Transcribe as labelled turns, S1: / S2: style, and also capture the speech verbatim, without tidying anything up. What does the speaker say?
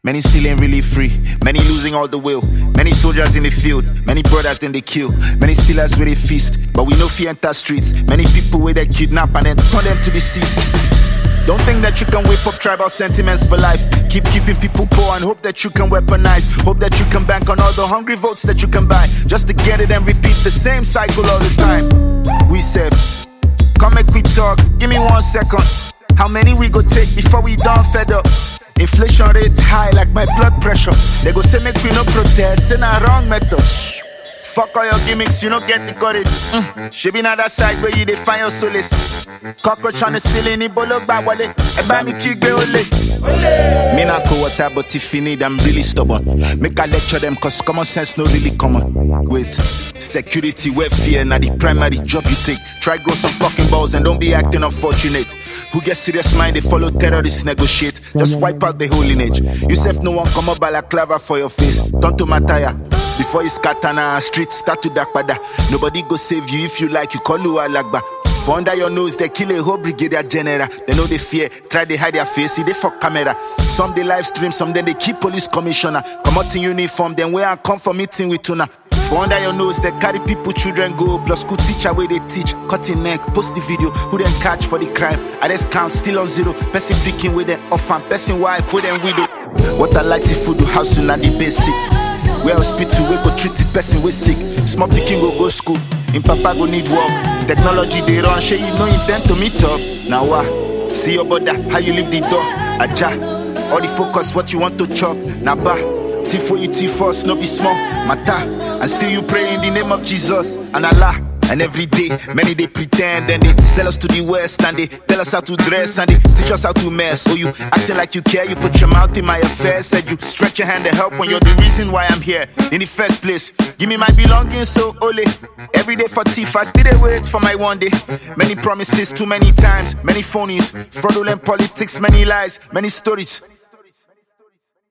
S1: Many still ain't really free. Many losing all the will. Many soldiers in the field. Many brothers then they kill. Many stealers where they feast. But we know fear enter streets. Many people where they kidnap and then turn them to deceased. Don't think that you can whip up tribal sentiments for life. Keep keeping people poor and hope that you can weaponize. Hope that you can bank on all the hungry votes that you can buy. Just to get it and repeat the same cycle all the time. We said, come make we talk, give me one second. How many we go take before we done fed up? Inflation rate high like my blood pressure. They go say make we no protest, say na wrong method. Fuck all your gimmicks, you don't get the courage. Mm. She be on that side where you define your solace. Cockroach on the ceiling, ni bolo gba wale. Eba mi kigbe ole. Me na go water, but if you need, I'm really stubborn. Make I lecture them, cause common sense no really common. Wait, security, welfare, na the primary job you take. Try grow some fucking balls and don't be acting unfortunate. Who get serious mind, they follow terrorists negotiate. Just wipe out the whole lineage. You said no one come up balaclava for your face. Turn to Mataya. Before you scatter na street start to dark pada. Nobody go save you if you like, you call you alagba. For under your nose, they kill a whole brigadier general. They know they fear, try they hide their face, see they fuck camera. Some they live stream, some then they keep police commissioner. Come out in uniform, then where I come for meeting with tuna. For under your nose, they carry people, children go. Plus school teacher where they teach, cutting neck, post the video. Who then catch for the crime? I just count, still on zero. Person picking with them orphan, person wife with them widow. What I like to food do house in the basic. Where hospital we go treat the person we sick. Small picking go go school. In papa go need work. Technology they run, shey you no intend to meet up. Now what? See your brother, how you leave the door. Aja, all the focus what you want to chop. Now ba, T for you, T for us, no be small. Mata, and still you pray in the name of Jesus and Allah. And every day, many they pretend and they sell us to the West and they tell us how to dress and they teach us how to mess. Oh, you acting like you care, you put your mouth in my affairs. Said you stretch your hand to help when you're the reason why I'm here in the first place. Give me my belongings, so ole. Every day for thief, I still they wait for my one day. Many promises too many times, many phonies, fraudulent politics, many lies, many stories.